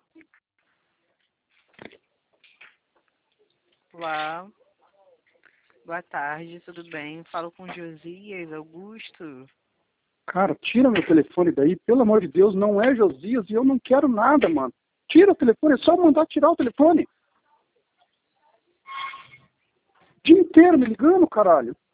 Olá, boa tarde, tudo bem? Falo com Josias Augusto. Cara, tira meu telefone daí, pelo amor de Deus, não é Josias e eu não quero nada, mano. Tira o telefone, é só mandar tirar o telefone. O dia inteiro me ligando, caralho.